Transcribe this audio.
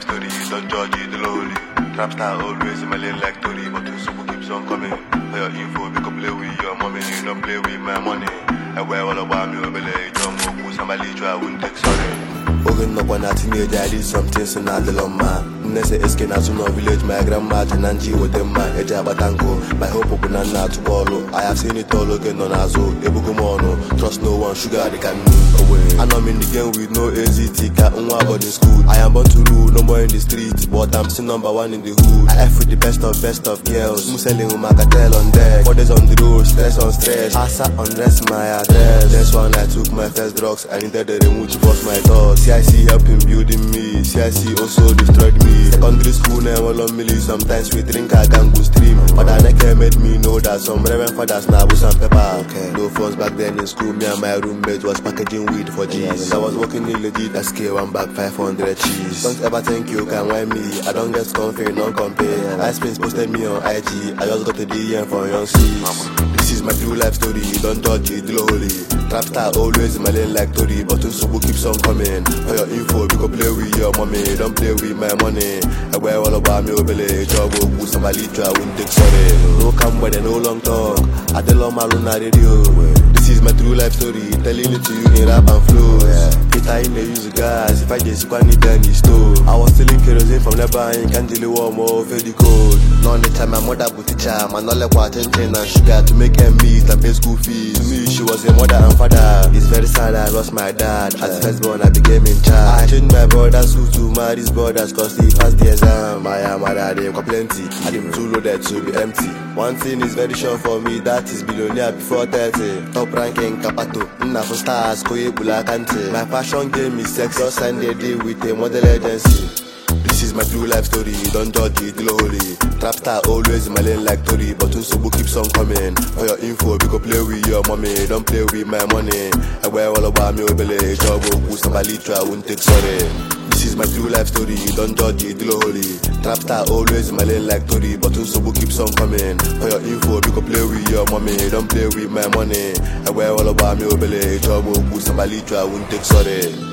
life story, don't judge it lowly. Trap star always in my lane like Tory, but two super keeps on coming. For your info, we can play with your mommy, don't play with my money. I wear all about me, obey, don't go, somebody try, I wouldn't take sorry. Ogen no one teenager, I did something so not the loma. Nese eske na suno village, my grandma Tenanchi with them my eja batango. My hope open and not to follow. I have seen it all again on Azo, Ebugumono. Trust no one, sugar they can move away. And I'm in the game with no AZT, cat boarding school. I am born to rule, no more in the street, but I'm still number one in the hood. I F with the best of girls. Muselling with my cartel on deck. 4 days on the road, stress on stress. Asa unrest my address. That's when I took my first drugs. I needed the remote to bust my thoughts. CIC helping building me, CIC also destroyed me. Secondary school never on milli, sometimes we drink a gang go stream. But I never made me know that some reverend fathers now with some pepper. No phones back then in school, me and my roommate was packaging weed for G's. I was working illegit, SK one bag 500 cheese. Don't ever think you can wind me, I don't get comfy, non compare. iSpins posted me on IG, I just got a DM from Young C's. This is my true life story, don't judge it, holy. Trap star always in my lane like Tory, but Unsubu keeps on coming. For your info, we can play with your mommy, don't play with my money. I wear all about me, obey, job, go, somebody try, I wouldn't take sorry. No come with no long talk, I tell on my radio. This is my true life story, telling it to you in rap and flow. Peter in the use gas, if I just want it then you stole. I was stealing kerosene from Lebanon, can't deal with warm or very cold. None the time my mother would teach her, my knowledge was attention and sugar to make them meet and pay school fees. To me, she was a mother and father. It's very sad I lost my dad. As firstborn, I became in charge. I changed my brother's school to marry his brothers cause he passed the exam. My mother, they got plenty. I didn't too loaded to be empty. One thing is very sure for me, that is billionaire before 30. Top ranking Capato, Nna for stars, Koye Bulakante. My passion game is sex, just signed a deal with a model agency. This is my true life story, don't judge it, holy. Trap star always in my lane like Tory, but Unsubu keeps on coming. For your info, we can play with your mommy, don't play with my money. I wear all about me, obey, job, go, somebody try, I wouldn't take sorry. This is my true life story, don't judge it, holy. Trap star always in my lane like Tory, but Unsubu keeps on coming. For your info, we can play with your mommy, don't play with my money. I wear all about me, obey, job, go, somebody try, I wouldn't take sorry.